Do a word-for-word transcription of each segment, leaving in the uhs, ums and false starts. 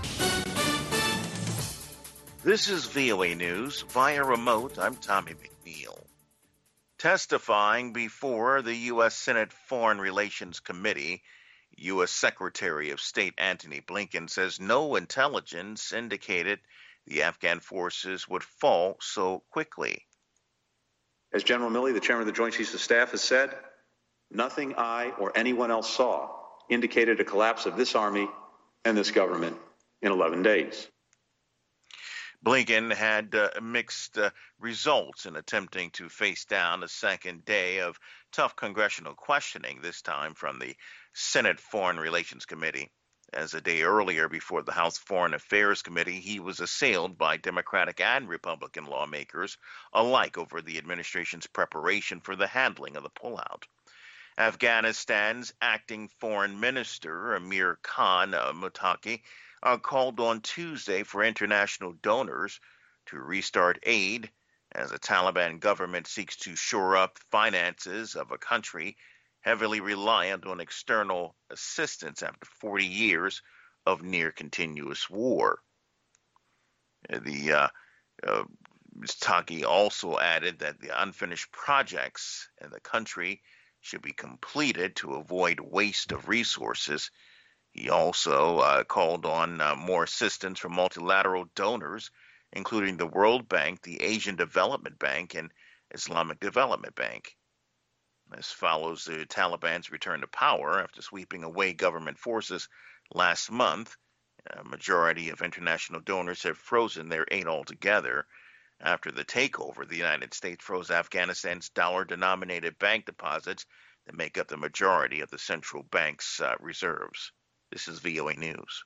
This is V O A News. Via remote, I'm Tommy McNeil. Testifying before the U S Senate Foreign Relations Committee, U S Secretary of State Antony Blinken says no intelligence indicated the Afghan forces would fall so quickly. As General Milley, the chairman of the Joint Chiefs of Staff, has said, nothing I or anyone else saw indicated a collapse of this army and this government in eleven days. Blinken had uh, mixed uh, results in attempting to face down a second day of tough congressional questioning, this time from the Senate Foreign Relations Committee. As a day earlier, before the House Foreign Affairs Committee, he was assailed by Democratic and Republican lawmakers alike over the administration's preparation for the handling of the pullout. Afghanistan's acting foreign minister, Amir Khan uh, Muttaqi, uh, called on Tuesday for international donors to restart aid as the Taliban government seeks to shore up finances of a country heavily reliant on external assistance after forty years of near continuous war. The uh, uh, Muttaqi also added that the unfinished projects in the country should be completed to avoid waste of resources. He also uh, called on uh, more assistance from multilateral donors, including the World Bank, the Asian Development Bank, and Islamic Development Bank. This follows the Taliban's return to power after sweeping away government forces last month. A majority of international donors have frozen their aid altogether. After the takeover, the United States froze Afghanistan's dollar-denominated bank deposits that make up the majority of the central bank's uh, reserves. This is V O A News.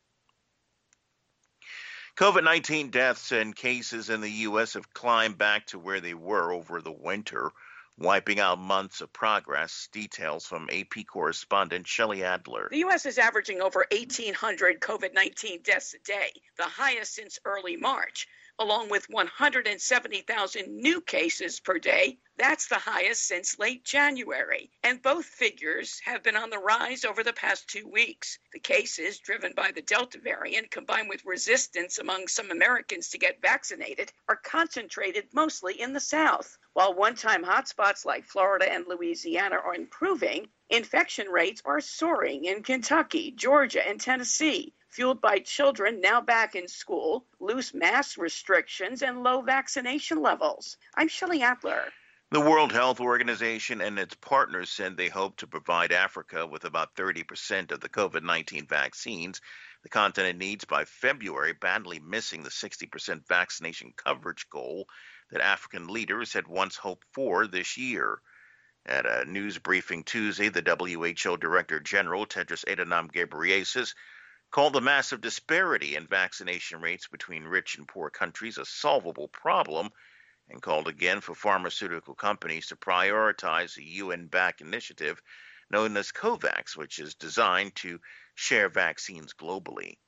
COVID nineteen deaths and cases in the U S have climbed back to where they were over the winter, wiping out months of progress. Details from A P correspondent Shelley Adler. The U S is averaging over eighteen hundred COVID nineteen deaths a day, the highest since early March, along with one hundred seventy thousand new cases per day. That's the highest since late January, and both figures have been on the rise over the past two weeks. The cases, driven by the Delta variant, combined with resistance among some Americans to get vaccinated, are concentrated mostly in the South. While one-time hotspots like Florida and Louisiana are improving, infection rates are soaring in Kentucky, Georgia, and Tennessee, fueled by children now back in school, loose mask restrictions, and low vaccination levels. I'm Shelley Adler. The World Health Organization and its partners said they hope to provide Africa with about thirty percent of the COVID nineteen vaccines the continent needs by February, badly missing the sixty percent vaccination coverage goal that African leaders had once hoped for this year. At a news briefing Tuesday, the W H O Director General, Tedros Adhanom Ghebreyesus, called the massive disparity in vaccination rates between rich and poor countries a solvable problem, and called again for pharmaceutical companies to prioritize a U N-backed initiative known as COVAX, which is designed to share vaccines globally.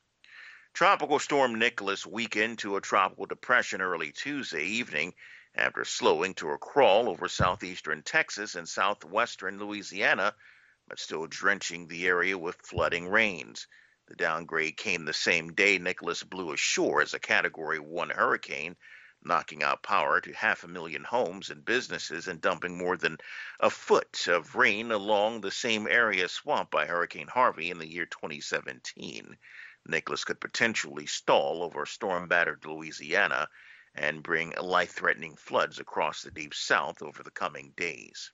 Tropical Storm Nicholas weakened to a tropical depression early Tuesday evening after slowing to a crawl over southeastern Texas and southwestern Louisiana, but still drenching the area with flooding rains. The downgrade came the same day Nicholas blew ashore as a Category one hurricane, knocking out power to half a million homes and businesses and dumping more than a foot of rain along the same area swamped by Hurricane Harvey in the year twenty seventeen. Nicholas could potentially stall over storm-battered Louisiana and bring life-threatening floods across the Deep South over the coming days.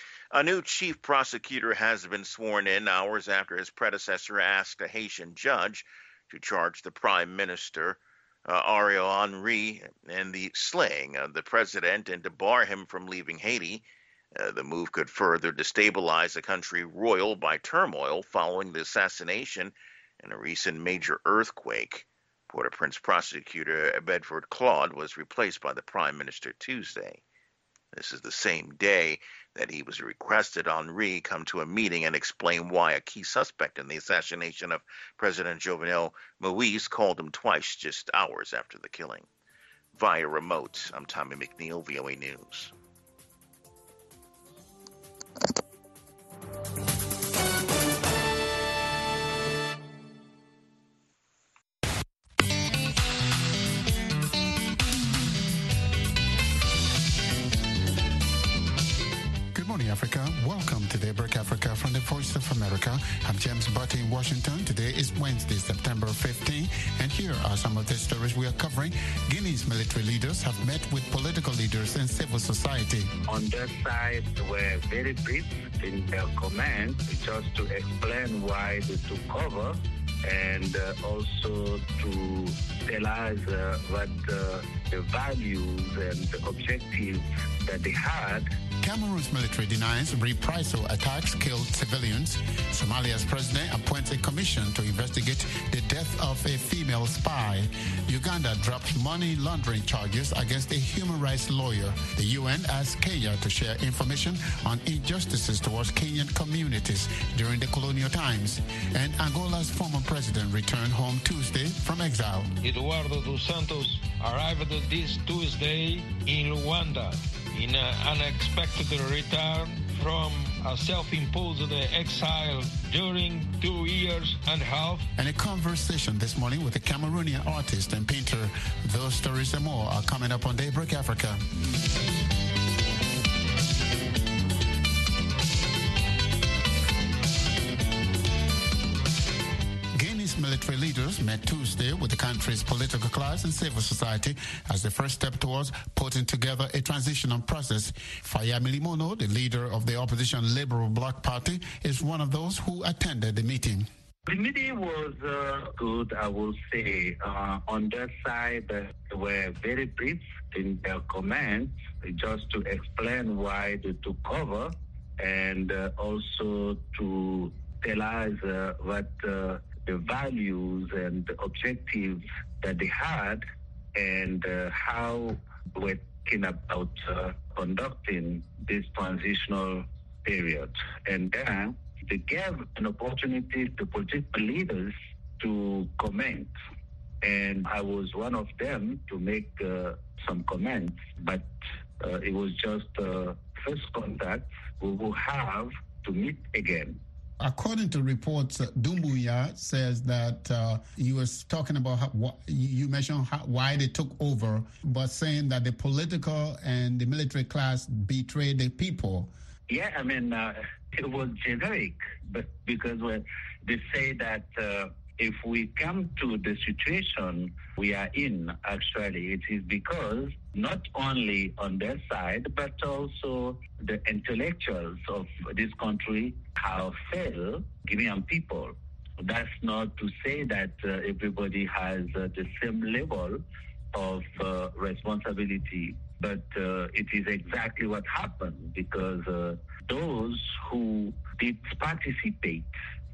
A new chief prosecutor has been sworn in hours after his predecessor asked a Haitian judge to charge the prime minister, uh, Ariel Henry, in the slaying of the president and to bar him from leaving Haiti. Uh, the move could further destabilize a country roiled by turmoil following the assassination and a recent major earthquake. Port-au-Prince prosecutor Bedford Claude was replaced by the prime minister Tuesday. This is the same day that he was requested Henry come to a meeting and explain why a key suspect in the assassination of President Jovenel Moïse called him twice just hours after the killing. Via remote, I'm Tommy McNeil, V O A News. to Daybreak Africa from the Voice of America. I'm James Butte in Washington. Today is Wednesday, September fifteenth, and here are some of the stories we are covering. Guinea's military leaders have met with political leaders and civil society. On their side, were very brief in their comments, just to explain why they took cover and uh, also to tell us uh, what uh, the values and the objectives that they had. Cameroon's military denies reprisal attacks killed civilians. Somalia's president appoints a commission to investigate the death of a female spy. Uganda drops money laundering charges against a human rights lawyer. The U N asks Kenya to share information on injustices towards Kenyan communities during the colonial times. And Angola's former president returned home Tuesday from exile. Eduardo dos Santos arrived this Tuesday in Luanda in an unexpected return from a self-imposed exile during two years and a half. And a conversation this morning with a Cameroonian artist and painter. Those stories and more are coming up on Daybreak Africa. Military leaders met Tuesday with the country's political class and civil society as the first step towards putting together a transitional process. Fayemi Limono, the leader of the opposition Liberal Bloc Party, is one of those who attended the meeting. The meeting was uh, good, I will say. Uh, on their side, uh, they were very brief in their comments, just to explain why they took cover and uh, also to tell us uh, what uh, the values and the objectives that they had and uh, how we're thinking about uh, conducting this transitional period. And then they gave an opportunity to political leaders to comment. And I was one of them to make uh, some comments, but uh, it was just uh, first contact. We will have to meet again. According to reports, uh, Doumbouya says that uh, you were talking about how, what, you mentioned how, why they took over, but saying that the political and the military class betrayed the people. Yeah, I mean, uh, it was generic, but because they say that uh, if we come to the situation we are in, actually, it is because not only on their side, but also the intellectuals of this country have failed Guinean people. That's not to say that uh, everybody has uh, the same level of uh, responsibility, but uh, it is exactly what happened because uh, those who did participate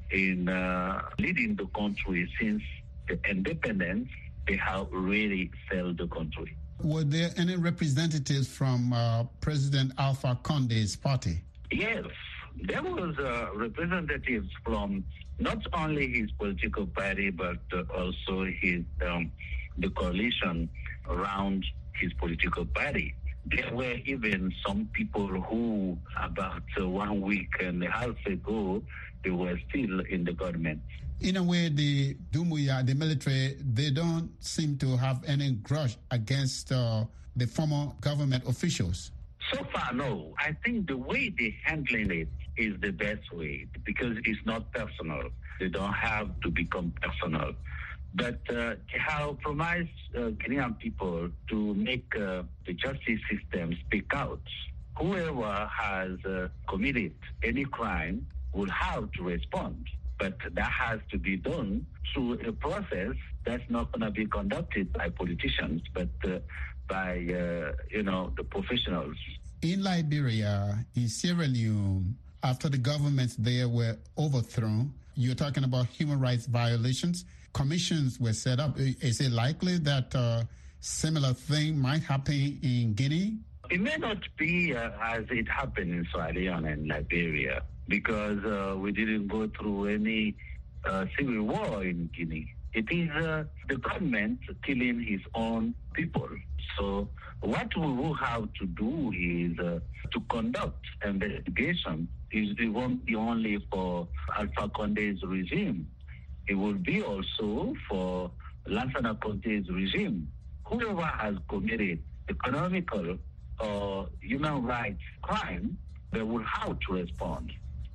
in uh, leading the country since the independence, they have really failed the country. Were there any representatives from uh, President Alpha Conde's party? Yes, there was uh, representatives from not only his political party, but uh, also his um, the coalition around his political party. There were even some people who, about uh, one week and a half ago, they were still in the government. In a way, the Doumbouya, the military, they don't seem to have any grudge against uh, the former government officials. So far, no. I think the way they're handling it is the best way because it's not personal. They don't have to become personal. But uh, they have promised uh, Guinean people to make uh, the justice system speak out. Whoever has uh, committed any crime will have to respond. But that has to be done through a process that's not going to be conducted by politicians, but uh, by, uh, you know, the professionals. In Liberia, in Sierra Leone, after the governments there were overthrown, you're talking about human rights violations. Commissions were set up. Is it likely that a similar thing might happen in Guinea? It may not be uh, as it happened in Sierra Leone and Liberia because uh, we didn't go through any uh, civil war in Guinea. It is uh, the government killing his own people. So what we will have to do is uh, to conduct investigation. It won't be only for Alpha Conde's regime. It will be also for Lansana Conte's regime. Whoever has committed economical or human rights crime, they will have to respond.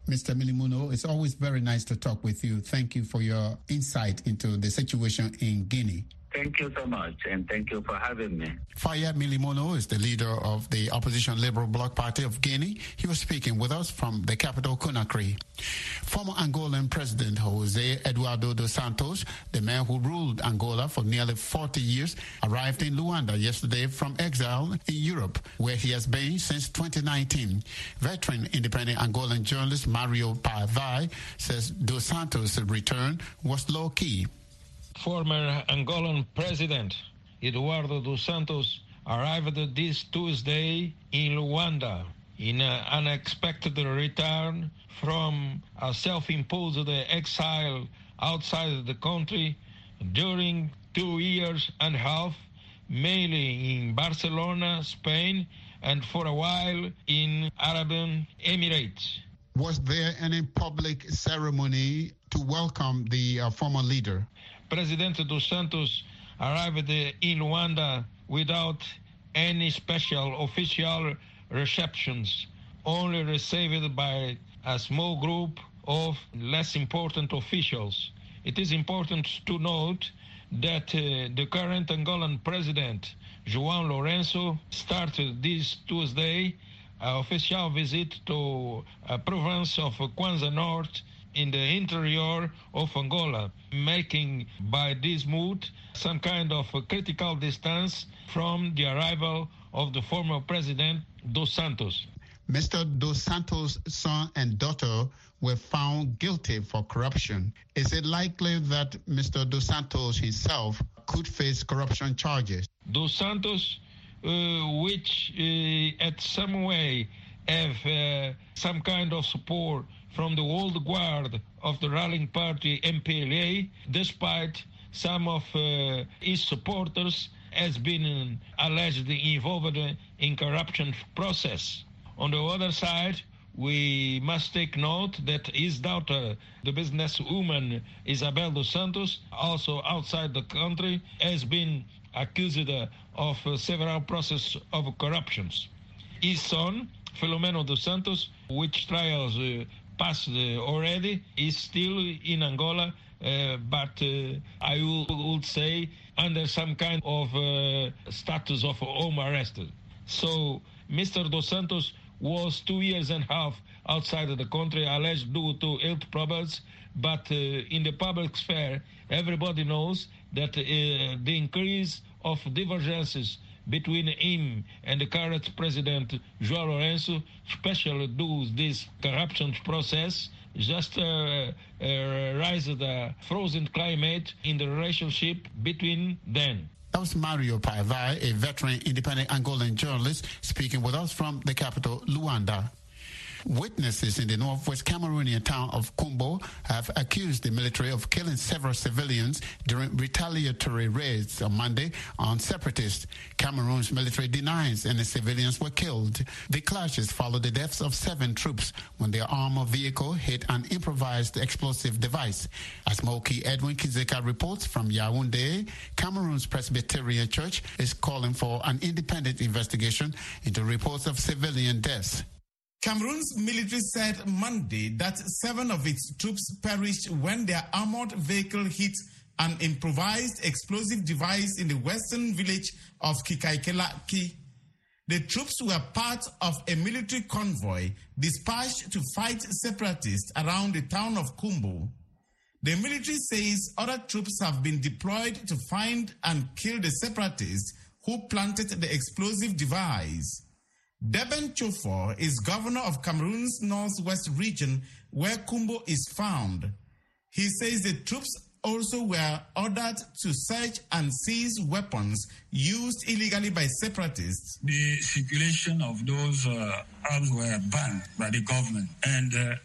Mister Milimuno, it's always very nice to talk with you. Thank you for your insight into the situation in Guinea. Thank you so much, and thank you for having me. Faye Milimono is the leader of the opposition Liberal Bloc Party of Guinea. He was speaking with us from the capital, Conakry. Former Angolan President Jose Eduardo dos Santos, the man who ruled Angola for nearly forty years, arrived in Luanda yesterday from exile in Europe, where he has been since twenty nineteen. Veteran independent Angolan journalist Mario Pavai says dos Santos' return was low-key. Former Angolan President Eduardo dos Santos arrived this Tuesday in Luanda in an unexpected return from a self-imposed exile outside the country during two years and a half, mainly in Barcelona, Spain, and for a while in Arab Emirates. Was there any public ceremony to welcome the uh, former leader? President dos Santos arrived in Luanda without any special official receptions, only received by a small group of less important officials. It is important to note that uh, the current Angolan president, João Lourenço, started this Tuesday an official visit to a province of Kwanza North in the interior of Angola, making by this move some kind of a critical distance from the arrival of the former president dos Santos. Mister Dos Santos' son and daughter were found guilty for corruption. Is it likely that Mister Dos Santos himself could face corruption charges? Dos Santos, uh, which uh, at some way have uh, some kind of support from the old guard of the ruling party M P L A, despite some of uh, his supporters has been allegedly involved in corruption process. On the other side, we must take note that his daughter, the businesswoman Isabel dos Santos, also outside the country, has been accused of several processes of corruptions. His son, Filomeno dos Santos, which trials uh, passed uh, already, is still in Angola, uh, but uh, I would, would say under some kind of uh, status of home arrest. So Mister Dos Santos was two years and a half outside of the country, alleged due to health problems, but uh, in the public sphere, everybody knows that uh, the increase of divergences between him and the current president, João Lourenço, especially due to this corruption process, just uh, uh, raised a frozen climate in the relationship between them. That was Mario Pavai, a veteran independent Angolan journalist, speaking with us from the capital, Luanda. Witnesses in the northwest Cameroonian town of Kumbo have accused the military of killing several civilians during retaliatory raids on Monday on separatists. Cameroon's military denies any civilians were killed. The clashes followed the deaths of seven troops when their armored vehicle hit an improvised explosive device. As Moki Edwin Kizeka reports from Yaoundé, Cameroon's Presbyterian Church is calling for an independent investigation into reports of civilian deaths. Cameroon's military said Monday that seven of its troops perished when their armored vehicle hit an improvised explosive device in the western village of Kikaikelaki. The troops were part of a military convoy dispatched to fight separatists around the town of Kumbo. The military says other troops have been deployed to find and kill the separatists who planted the explosive device. Deben Chofor is governor of Cameroon's northwest region where Kumbo is found. He says the troops also were ordered to search and seize weapons used illegally by separatists. The circulation of those uh, arms were banned by the government, and uh,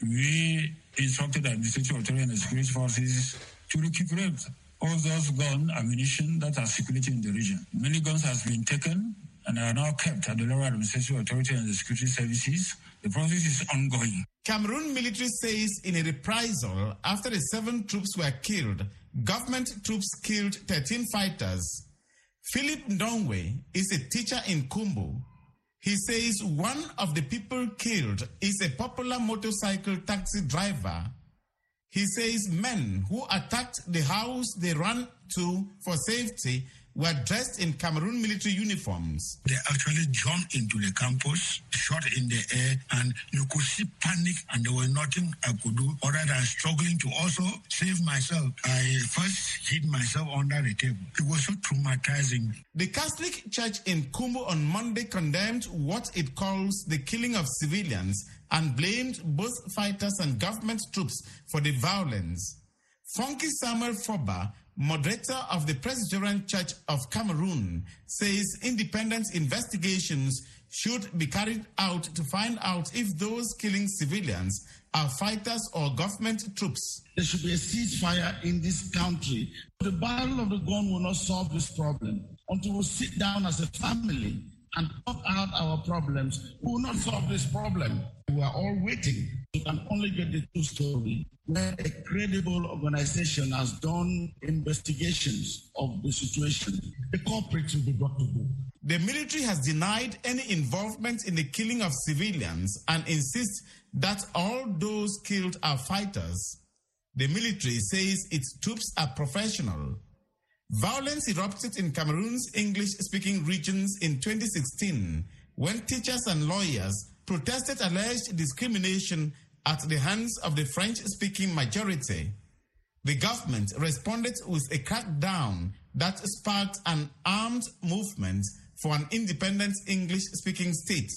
we instructed the administrative authority and the security forces to recuperate all those gun ammunition that are circulating in the region. Many guns have been taken and are now kept at the lower administrative authority and the security services. The process is ongoing. Cameroon military says in a reprisal after the seven troops were killed, government troops killed thirteen fighters. Philip Ndongwe is a teacher in Kumbo. He says one of the people killed is a popular motorcycle taxi driver. He says men who attacked the house they ran to for safety were dressed in Cameroon military uniforms. They actually jumped into the campus, shot in the air, and you could see panic, and there was nothing I could do other than struggling to also save myself. I first hid myself under the table. It was so traumatizing. The Catholic Church in Kumbo on Monday condemned what it calls the killing of civilians and blamed both fighters and government troops for the violence. Funky Samuel Foba, moderator of the Presbyterian Church of Cameroon, says independent investigations should be carried out to find out if those killing civilians are fighters or government troops. There should be a ceasefire in this country. The battle of the gun will not solve this problem. Until we sit down as a family and talk out our problems, we will not solve this problem. We are all waiting. We can only get the true story where a credible organization has done investigations of the situation. The culprits will be brought to book. The military has denied any involvement in the killing of civilians and insists that all those killed are fighters. The military says its troops are professional. Violence erupted in Cameroon's English-speaking regions in twenty sixteen when teachers and lawyers protested alleged discrimination at the hands of the French-speaking majority. The government responded with a crackdown that sparked an armed movement for an independent English-speaking state.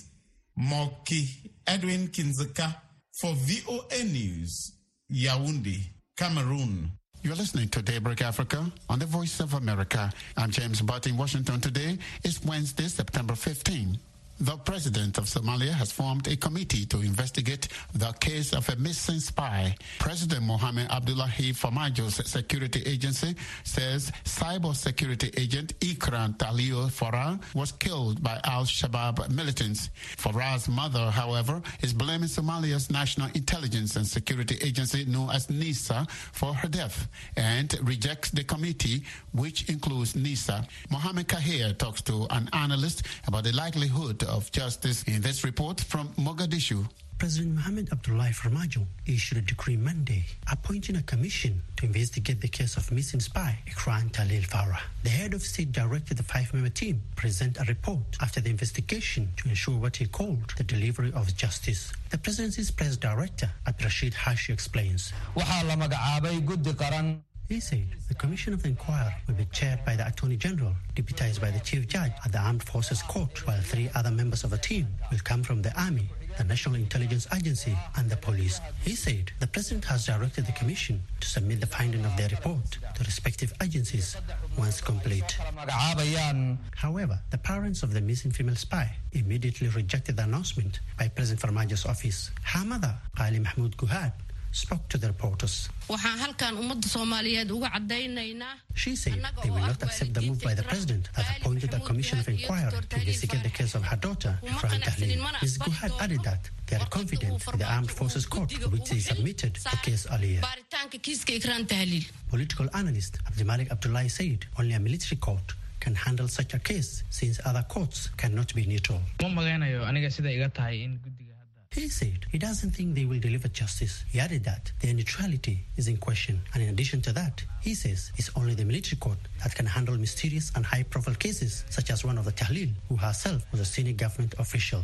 Moki Edwin Kinzeka for V O A News, Yaoundé, Cameroon. You're listening to Daybreak Africa on the Voice of America. I'm James Butt in Washington. Today is Wednesday, September fifteenth. The president of Somalia has formed a committee to investigate the case of a missing spy. President Mohamed Abdullahi Farmajo's security agency says cyber security agent Ikran Talio Farah was killed by Al-Shabaab militants. Farah's mother, however, is blaming Somalia's National Intelligence and Security Agency, known as NISA, for her death and rejects the committee, which includes NISA. Mohamed Kahir talks to an analyst about the likelihood of justice in this report from Mogadishu. President Mohamed Abdullahi Farmajo issued a decree Monday appointing a commission to investigate the case of missing spy Ikran Talil Farah. The head of state directed the five-member team present a report after the investigation to ensure what he called the delivery of justice. The presidency's press director, Abdrashid Hashi, explains. He said the Commission of Inquiry will be chaired by the Attorney General, deputized by the Chief Judge at the Armed Forces Court, while three other members of the team will come from the Army, the National Intelligence Agency, and the police. He said the President has directed the Commission to submit the finding of their report to respective agencies once complete. However, the parents of the missing female spy immediately rejected the announcement by President Farmajo's office. Her mother, Qali Mahmoud Guhad, spoke to the reporters. She said they will not accept the move by the president that appointed a commission of inquiry to investigate the case of her daughter, Ikran Talil. Miz Guhad added that they are confident in the Armed Forces Court, to which they submitted the case earlier. Political analyst Abdimalik Abdullahi said only a military court can handle such a case, since other courts cannot be neutral. He said he doesn't think they will deliver justice. He added that their neutrality is in question. And in addition to that, he says it's only the military court that can handle mysterious and high-profile cases, such as one of the Tahlil, who herself was a senior government official.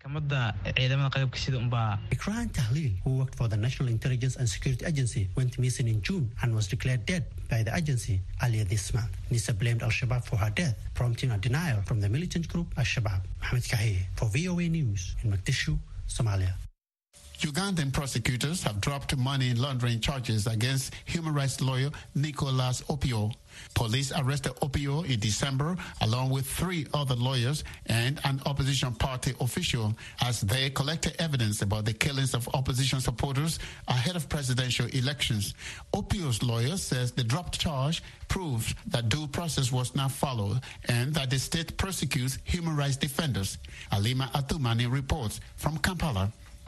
Ikran Tahlil, who worked for the National Intelligence and Security Agency, went missing in June and was declared dead by the agency earlier this month. NISA blamed Al-Shabaab for her death, prompting a denial from the militant group Al-Shabaab. Mohamed Kahir for V O A News in Mogadishu, Somalia. Ugandan prosecutors have dropped money laundering charges against human rights lawyer Nicholas Opio. Police arrested Opio in December along with three other lawyers and an opposition party official as they collected evidence about the killings of opposition supporters ahead of presidential elections. Opio's lawyer says the dropped charge proves that due process was not followed and that the state persecutes human rights defenders. Alima Atumani reports from Kampala.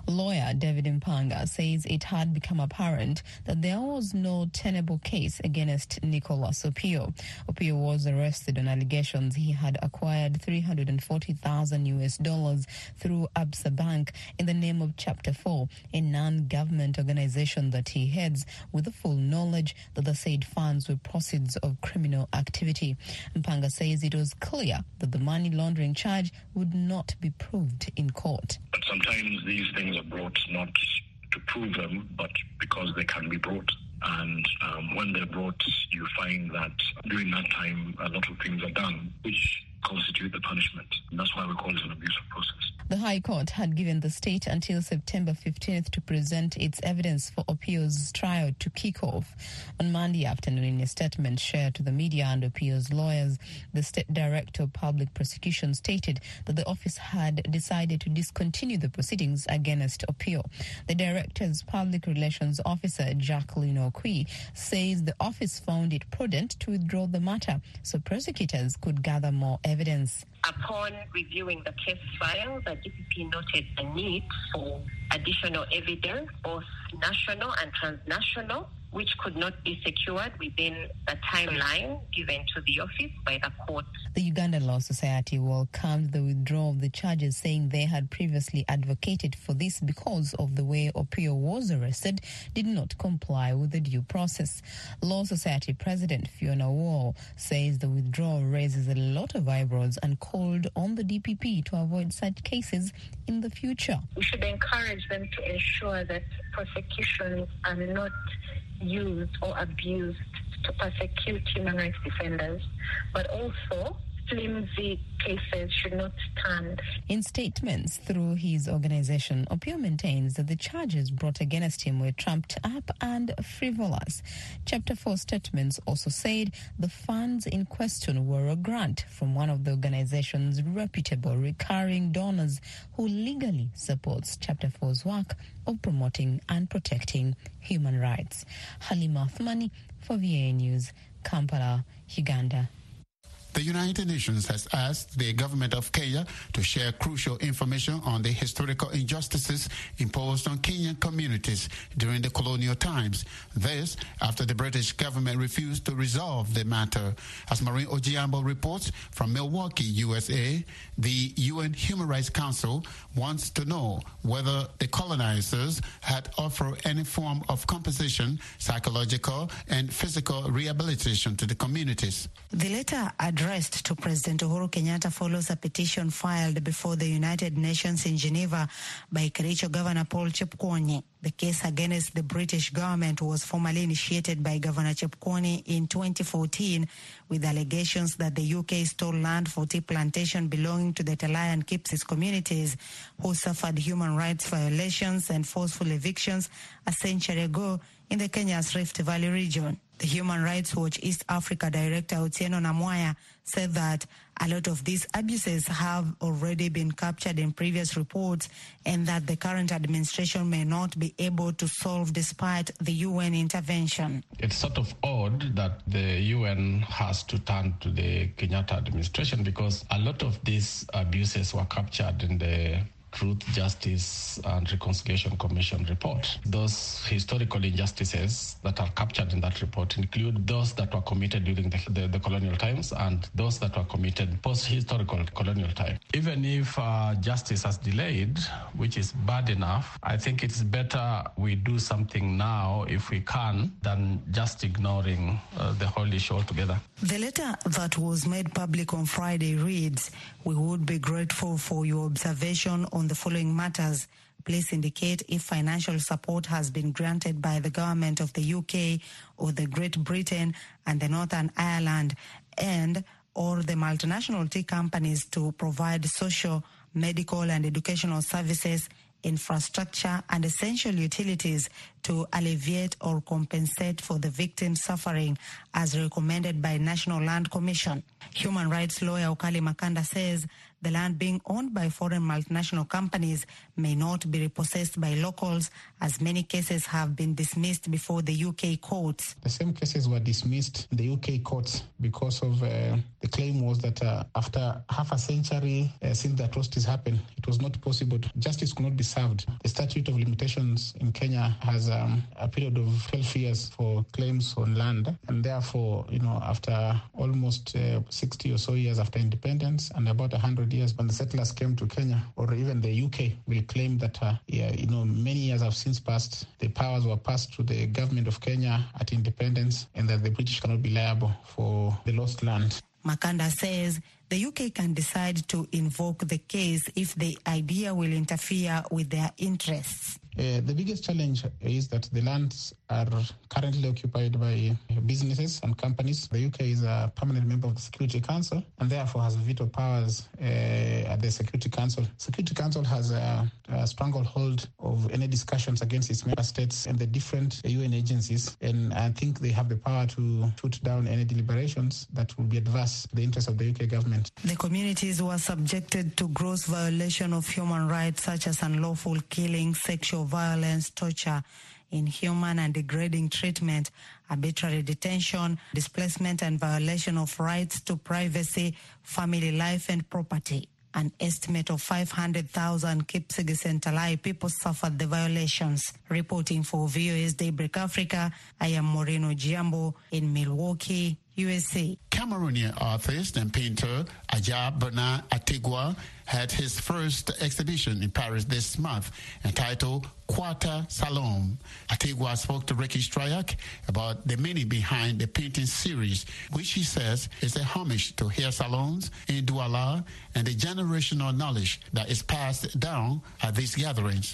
Lawyer David Mpanga says it had become apparent that there was no tenable case against Nicholas Opio. Opio was arrested on allegations he had acquired three hundred forty thousand U S dollars through Absa Bank in the name of Chapter four, a non-government organization that he heads, with the full knowledge that the said funds were proceeds of criminal activity. Mpanga says it was clear that the money laundering charge would not be proved in court. But sometimes these things are brought not to prove them, but because they can be brought. And um, when they're brought, you find that during that time, a lot of things are done, which constitute the punishment. And that's why we call it an abuse of process. The High Court had given the state until September fifteenth to present its evidence for Opio's trial to kick off. On Monday afternoon, in a statement shared to the media and Opio's lawyers, the State Director of Public Prosecution stated that the office had decided to discontinue the proceedings against Opio. The Director's Public Relations Officer, Jacqueline Okwi, says the office found it prudent to withdraw the matter so prosecutors could gather more evidence. Upon reviewing the case file, the D P P noted the need for additional evidence, both national and transnational, which could not be secured within the timeline given to the office by the court. The Uganda Law Society welcomed the withdrawal of the charges, saying they had previously advocated for this because of the way Opio was arrested did not comply with the due process. Law Society President Fiona Wall says the withdrawal raises a lot of eyebrows and called on the D P P to avoid such cases in the future. We should encourage them to ensure that prosecutions are not used or abused to persecute human rights defenders, but also flimsy cases should not stand. In statements through his organization, Opio maintains that the charges brought against him were trumped up and frivolous. Chapter four statements also said the funds in question were a grant from one of the organization's reputable recurring donors who legally supports Chapter four's work of promoting and protecting human rights. Halima Athmani for V A News, Kampala, Uganda. The United Nations has asked the government of Kenya to share crucial information on the historical injustices imposed on Kenyan communities during the colonial times. This after the British government refused to resolve the matter. As Maureen Ojiambo reports from Milwaukee, U S A, the U N Human Rights Council wants to know whether the colonizers had offered any form of compensation, psychological and physical rehabilitation to the communities. The letter addressed to President Uhuru Kenyatta follows a petition filed before the United Nations in Geneva by Kericho Governor Paul Chepkwony. The case against the British government was formally initiated by Governor Chepkwony in twenty fourteen with allegations that the U K stole land for tea plantation belonging to the Talai and Kipsis communities who suffered human rights violations and forceful evictions a century ago in the Kenya's Rift Valley region. The Human Rights Watch East Africa Director Otieno Namwaya said that a lot of these abuses have already been captured in previous reports and that the current administration may not be able to solve despite the U N intervention. It's sort of odd that the U N has to turn to the Kenyatta administration because a lot of these abuses were captured in the Truth, Justice and Reconciliation Commission report. Those historical injustices that are captured in that report include those that were committed during the, the, the colonial times and those that were committed post-historical colonial time. Even if uh, justice has delayed, which is bad enough, I think it's better we do something now if we can than just ignoring uh, the whole issue altogether. The letter that was made public on Friday reads, "We would be grateful for your observation on the following matters. Please indicate if financial support has been granted by the government of the U K or the Great Britain and the Northern Ireland and or the multinational tea companies to provide social, medical and educational services, infrastructure and essential utilities to alleviate or compensate for the victim's suffering as recommended by National Land Commission. Human rights lawyer Okali Makanda says the land being owned by foreign multinational companies may not be repossessed by locals, as many cases have been dismissed before the U K courts. The same cases were dismissed in the U K courts because of uh, the claim was that uh, after half a century uh, since the atrocities happened, it was not possible. Justice could not be served. The statute of limitations in Kenya has um, a period of twelve years for claims on land, and therefore, you know, after almost uh, sixty or so years after independence and about one hundred years when the settlers came to Kenya, or even the U K will claim that, uh, yeah, you know, many years have since passed, the powers were passed to the government of Kenya at independence, and that the British cannot be liable for the lost land. Makanda says the U K can decide to invoke the case if the idea will interfere with their interests. Uh, the biggest challenge is that the lands are currently occupied by businesses and companies. The U K is a permanent member of the Security Council and therefore has veto powers uh, at the Security Council. Security Council has a, a stranglehold of any discussions against its member states and the different U N agencies, and I think they have the power to shoot down any deliberations that will be adverse to the interests of the U K government. The communities were subjected to gross violation of human rights such as unlawful killing, sexual violence, torture, inhuman and degrading treatment, arbitrary detention, displacement and violation of rights to privacy, family life and property. An estimate of five hundred thousand Kipsigis and Talai people suffered the violations. Reporting for V O A's Daybreak Africa, I am Moreno Giambo in Milwaukee, U S A. Cameroonian artist and painter Ajab Bernard Ategua had his first exhibition in Paris this month entitled Quarter Salon. Ategua spoke to Ricky Strayak about the meaning behind the painting series, which he says is a homage to hair salons in Douala and the generational knowledge that is passed down at these gatherings.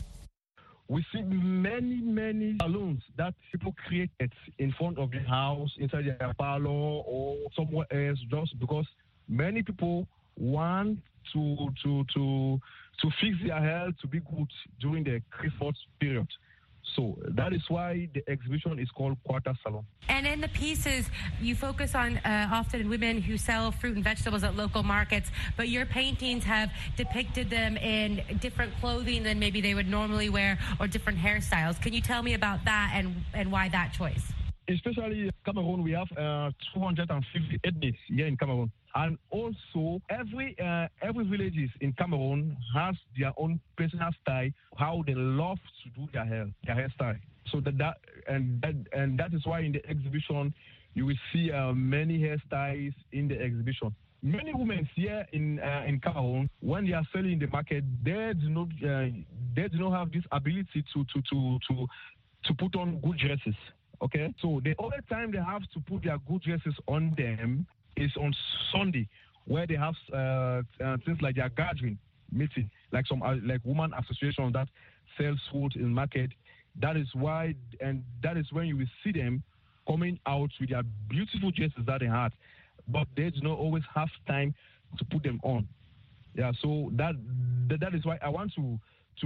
We see many, many salons that people created in front of the house, inside their parlor or somewhere else, just because many people want to to to to fix their health to be good during the Christmas period. So that is why the exhibition is called Quarter Salon. And in the pieces, you focus on uh, often women who sell fruit and vegetables at local markets, but your paintings have depicted them in different clothing than maybe they would normally wear or different hairstyles. Can you tell me about that and, and why that choice? Especially Cameroon, we have uh, two hundred fifty ethnies here in Cameroon. And also, every uh, every villages in Cameroon has their own personal style, how they love to do their hair, their hairstyle. So that, that and that and that is why in the exhibition you will see uh, many hairstyles in the exhibition. Many women here in uh, in Cameroon, when they are selling in the market, they do not uh, they do not have this ability to to to to to put on good dresses. Okay, so the only time they have to put their good dresses on them is on Sunday, where they have uh, uh, things like their gathering meeting, like some uh, like woman association that sells food in market. That is why, and that is when you will see them coming out with their beautiful dresses that they had, but they do not always have time to put them on. Yeah, so that that, that is why I want to.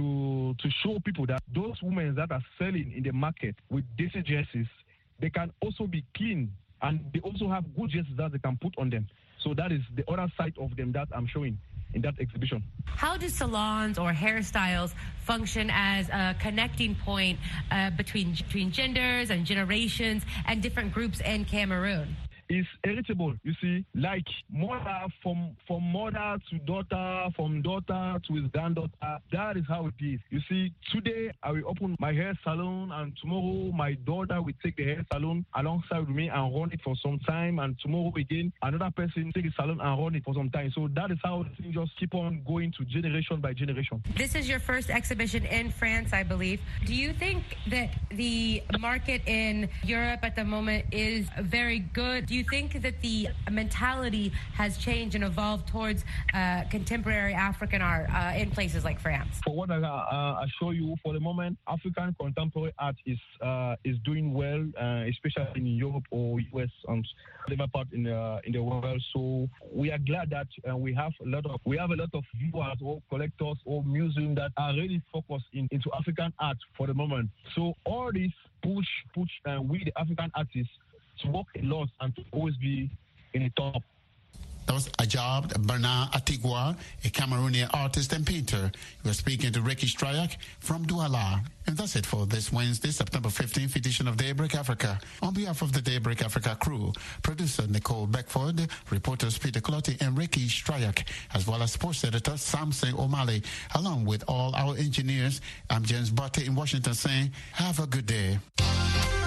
to to show people that those women that are selling in the market with decent dresses, they can also be clean and they also have good dresses that they can put on them. So that is the other side of them that I'm showing in that exhibition. How do salons or hairstyles function as a connecting point uh, between between genders and generations and different groups in Cameroon? It's heritable, you see, like mother from from mother to daughter, from daughter to his granddaughter. That is how it is. You see, today I will open my hair salon, and tomorrow my daughter will take the hair salon alongside with me and run it for some time, and tomorrow again another person take the salon and run it for some time. So that is how things just keep on going to generation by generation. This is your first exhibition in France, I believe. Do you think that the market in Europe at the moment is very good? Do you you think that the mentality has changed and evolved towards uh, contemporary African art uh, in places like France? For what I uh, assure you, for the moment, African contemporary art is uh, is doing well, uh, especially in Europe or U S and whatever part in the in the world. So we are glad that uh, we have a lot of we have a lot of viewers or collectors or museums that are really focused in, into African art for the moment. So all this push push uh, we the African artists to work a lot and to always be in the top. That was Ajab Bernard Atigua, a Cameroonian artist and painter. He was speaking to Ricky Strayak from Douala. And that's it for this Wednesday, September fifteenth edition of Daybreak Africa. On behalf of the Daybreak Africa crew, producer Nicole Beckford, reporters Peter Clotty and Ricky Strayak, as well as sports editor Samson O'Malley, along with all our engineers, I'm James Barty in Washington saying, have a good day.